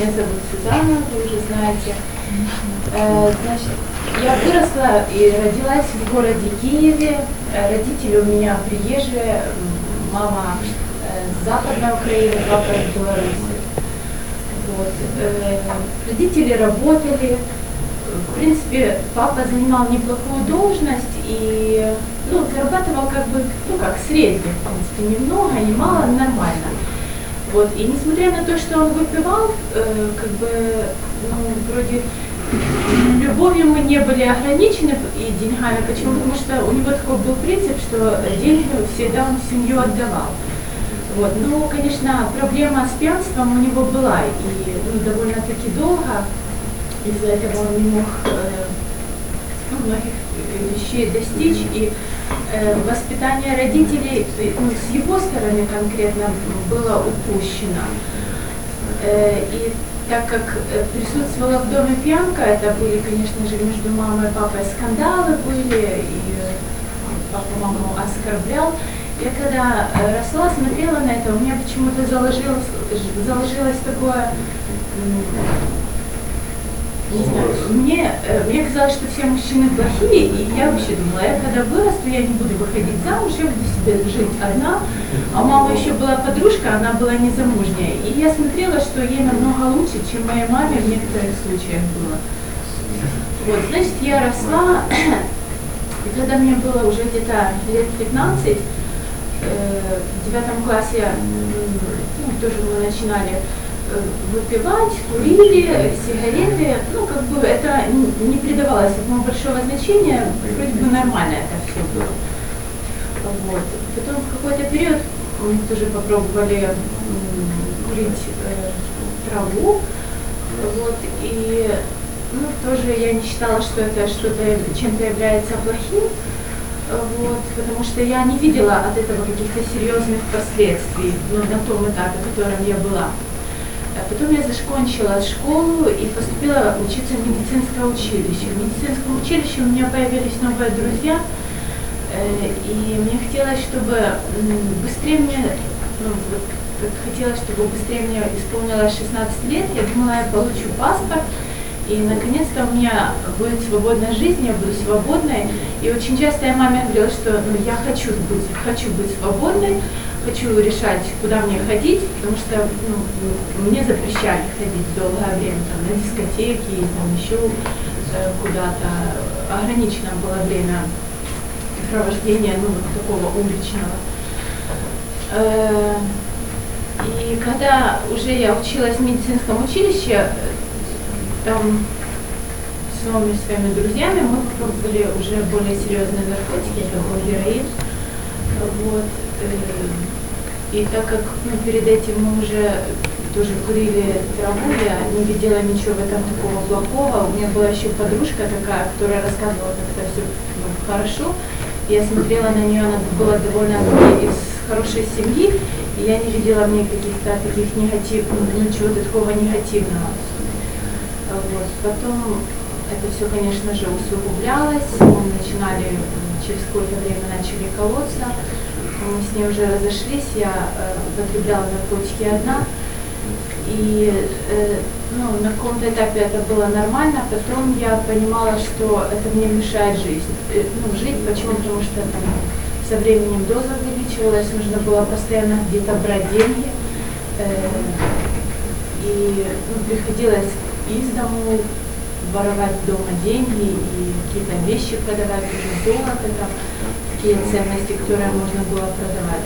Меня зовут Сюзанна, вы уже знаете. Значит, я выросла и родилась в городе Киеве. Родители у меня приезжие, мама с Западной Украины, папа из Беларуси. Вот. Родители работали. В принципе, папа занимал неплохую должность и зарабатывал как средний, в принципе, немного, не мало, нормально. Вот. И несмотря на то, что он выпивал, вроде любовью мы не были ограничены и деньгами. Почему? Потому что у него такой был принцип, что деньги всегда он в семью отдавал. Вот. Но, конечно, проблема с пьянством у него была, и довольно-таки долго. Из-за этого он не мог многих вещей достичь. И воспитание родителей, с его стороны конкретно, было упущено. И так как присутствовала в доме пьянка, это были, конечно же, между мамой и папой скандалы были, и папа маму оскорблял. Я когда росла, смотрела на это, у меня почему-то заложилось такое, не знаю, мне казалось, что все мужчины плохие, и я вообще думала, я когда вырасту, я не буду выходить замуж, я буду себе жить одна. А у мамы еще была подружка, она была незамужняя, и я смотрела, что ей намного лучше, чем моей маме в некоторых случаях было. Вот, значит, я росла, и когда мне было уже где-то лет 15, в 9 классе тоже мы начинали выпивать, курили, сигареты, это не придавалось такому большого значения, вроде бы нормально это все было. Вот. Потом в какой-то период мы тоже попробовали курить траву, вот, и тоже я не считала, что это что-то чем-то является плохим, вот, потому что я не видела от этого каких-то серьезных последствий на том этапе, в котором я была. Потом я закончила школу и поступила учиться в медицинское училище. В медицинском училище у меня появились новые друзья, и мне хотелось, чтобы быстрее мне исполнилось 16 лет. Я думала, я получу паспорт, и наконец-то у меня будет свободная жизнь, я буду свободной. И очень часто я маме говорила, что я хочу быть свободной, хочу решать, куда мне ходить, потому что мне запрещали ходить долгое время на дискотеки, еще куда-то. Ограничено было время провождения такого уличного. И когда уже я училась в медицинском училище, там с новыми своими друзьями мы попробовали уже более серьезные наркотики, это был героин. Вот. И так как перед этим мы уже тоже курили траву, я не видела ничего в этом такого плохого. У меня была еще подружка такая, которая рассказывала, как это все хорошо. Я смотрела на нее, она была довольно-таки из хорошей семьи, и я не видела в ней каких-то таких ничего такого негативного. Вот. Потом это все, конечно же, усугублялось. Мы начинали, через какое-то время начали колоться. Мы с ней уже разошлись, я употребляла наркотики одна. И на каком-то этапе это было нормально, потом я понимала, что это мне мешает жить. Почему? Потому что со временем доза увеличивалась, нужно было постоянно где-то брать деньги. И приходилось из дому воровать дома деньги и какие-то вещи продавать, уже золото, такие ценности, которые можно было продавать.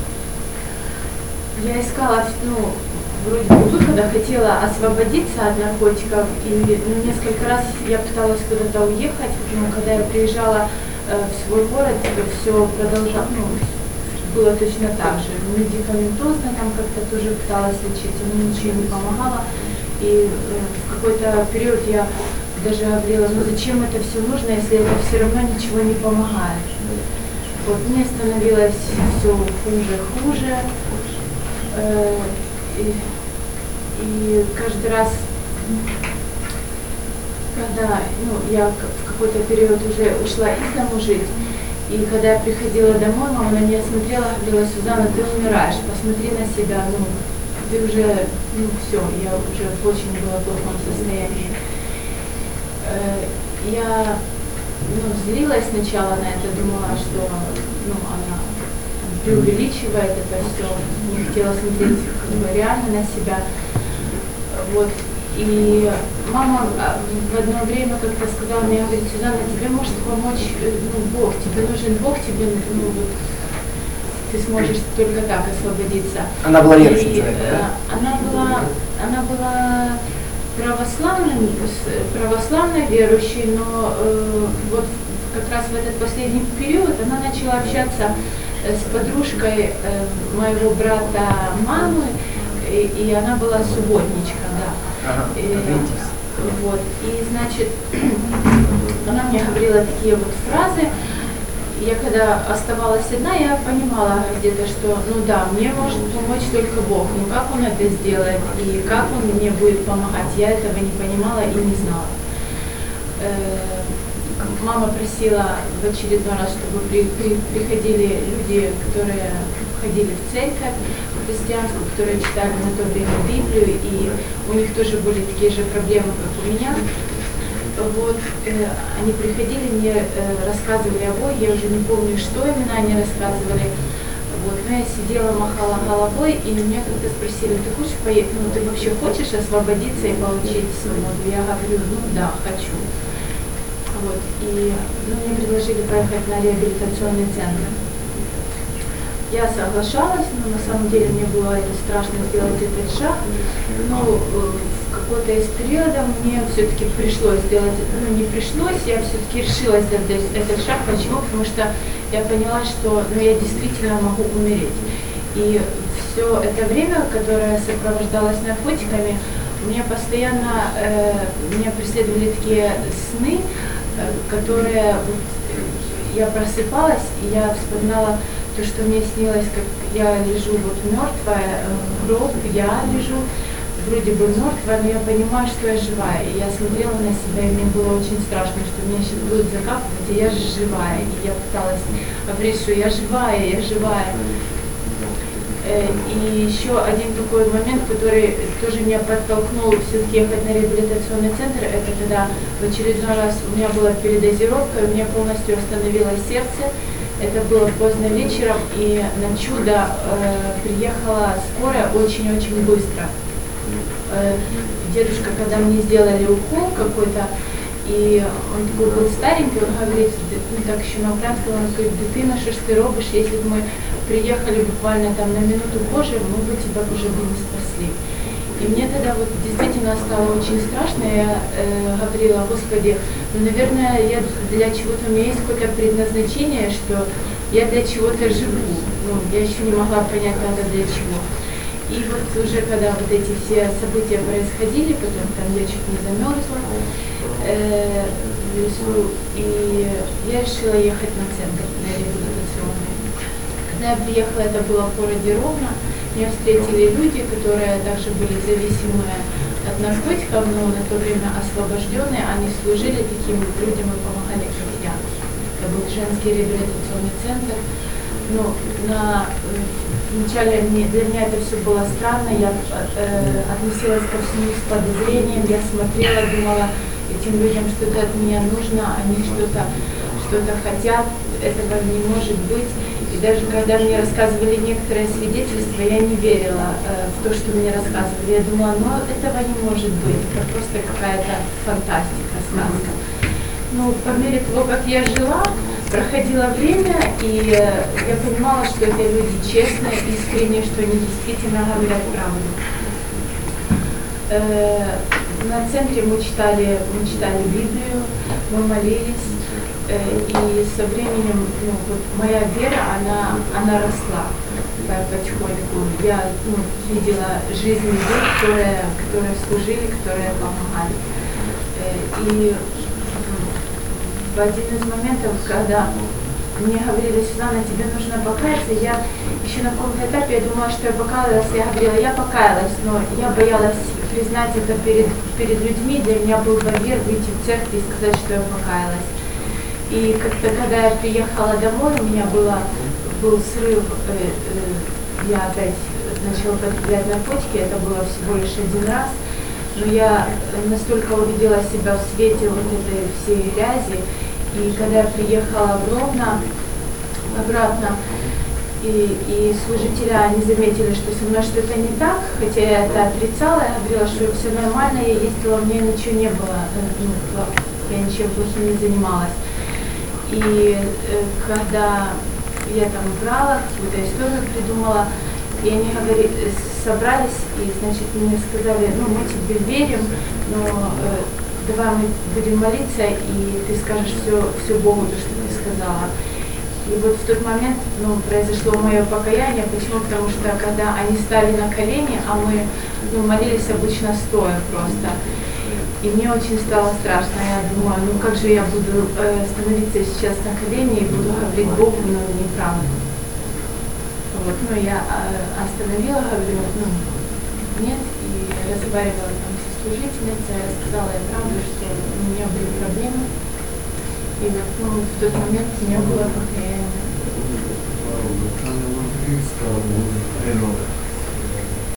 Я искала, вроде бы выхода, хотела освободиться от наркотиков, и несколько раз я пыталась куда-то уехать, но когда я приезжала в свой город, все продолжалось, было точно так же. Медикаментозно там как-то тоже пыталась лечиться, но ничего не помогало. И в какой-то период я даже говорила, зачем это все нужно, если это все равно ничего не помогает. Вот, мне становилось все хуже. И каждый раз, когда я в какой-то период уже ушла из дому жить, и когда я приходила домой, мама на меня смотрела, говорила: Сюзанна, ты умираешь, посмотри на себя, ты уже, ну все, я уже в очень была плохом состоянии. Я злилась сначала на это, думала, что она преувеличивает это все, не хотела смотреть реально на себя. Вот. И мама в одно время как-то сказала мне, говорит: Сюзанна, тебе может помочь Бог, тебе нужен Бог, тебе ты сможешь только так освободиться. Она была верующим человеком, да? Она была православной верующей, но вот как раз в этот последний период она начала общаться с подружкой моего брата мамы, и она была субботничка, да. Ага, вот, и значит, она мне говорила такие вот фразы. Я когда оставалась одна, я понимала где-то, что, мне может помочь только Бог, но как Он это сделает и как Он мне будет помогать, я этого не понимала и не знала. Мама просила в очередной раз, чтобы приходили люди, которые ходили в церковь христианскую, которые читали на то время Библию, и у них тоже были такие же проблемы, как у меня. Вот, они приходили, мне рассказывали о Боге, я уже не помню, что именно они рассказывали. Вот, но я сидела, махала головой, и меня как-то спросили: ты хочешь поехать, ты вообще хочешь освободиться и получить свободу? Я говорю: да, хочу. Вот, и мне предложили поехать на реабилитационный центр. Я соглашалась, но на самом деле мне было это страшно сделать этот шаг. Но в какой-то из периодов мне все-таки пришлось сделать, не пришлось, я все-таки решилась сделать этот шаг. Почему? Потому что я поняла, что я действительно могу умереть. И все это время, которое сопровождалось наркотиками, меня постоянно меня преследовали такие сны, которые я просыпалась, и я вспоминала то, что мне снилось, как я лежу мертвая, гроб, я лежу вроде бы мертвая, но я понимаю, что я живая. И я смотрела на себя, и мне было очень страшно, что меня сейчас будут закапывать, и я же живая. И я пыталась говорить, что я живая, я живая. И еще один такой момент, который тоже меня подтолкнул все-таки ехать на реабилитационный центр, это когда в очередной раз у меня была передозировка, у меня полностью остановилось сердце. Это было поздно вечером, и на чудо приехала скорая очень-очень быстро. Дедушка, когда мне сделали укол какой-то, и он такой был старенький, он говорит, так еще на украинском, он говорит: дитина, що ж ти робиш, если бы мы приехали буквально там на минуту позже, мы бы тебя уже бы не спасли. И мне тогда действительно стало очень страшно, я говорила: Господи, наверное, я для чего-то, у меня есть какое-то предназначение, что я для чего-то живу, я еще не могла понять тогда для чего. И уже когда эти все события происходили, потом там я чуть не замерзла в лесу, и я решила ехать на центр, на реабилитационный. Когда я приехала, это было в городе Ровно, меня встретили люди, которые также были зависимые от наркотиков, но на то время освобожденные, они служили таким людям и помогали, как я. Это был женский реабилитационный центр. Вначале для меня это все было странно, я относилась ко всему с подозрением, я смотрела, думала, этим людям что-то от меня нужно, они что-то хотят, этого не может быть. И даже когда мне рассказывали некоторые свидетельства, я не верила в то, что мне рассказывали. Я думала, этого не может быть, это просто какая-то фантастика, сказка. Но по мере того, как я жила, проходило время, и я понимала, что это люди честные, искренние, что они действительно говорят правду. На центре мы читали Библию, мы молились, и со временем моя вера, она росла потихоньку. Я видела жизнь людей, которые служили, которые помогали. И в один из моментов, когда мне говорили: Сюзанна, тебе нужно покаяться, я еще на каком-то этапе, я думала, что я покаялась, я говорила: я покаялась, но я боялась признать это перед людьми, для меня был барьер выйти в церковь и сказать, что я покаялась. И как-то, когда я приехала домой, у меня был срыв, я опять начала употреблять наркотики, это было всего лишь один раз, но я настолько увидела себя в свете вот этой всей грязи, и когда я приехала в Ровно обратно, и служители, они заметили, что со мной что-то не так, хотя я это отрицала, я говорила, что все нормально, я ездила, у меня ничего не было, я ничем плохим не занималась. И когда я там врала, какую-то историю придумала, и они собрались, и, значит, мне сказали, ну, мы тебе верим, но давай мы будем молиться, и ты скажешь все Богу, то, что ты сказала. И вот в тот момент, ну, произошло мое покаяние. Почему? Потому что когда они стали на колени, а мы, ну, молились обычно стоя просто. И мне очень стало страшно. Я думаю, ну как же я буду становиться сейчас на колени и буду говорить Богу, но неправду. Вот, ну, я остановила, говорю, ну, нет, и разговаривала там со служительницей, я сказала ей правду, что у меня были проблемы. И вот, ну, в тот момент у меня было покаяние.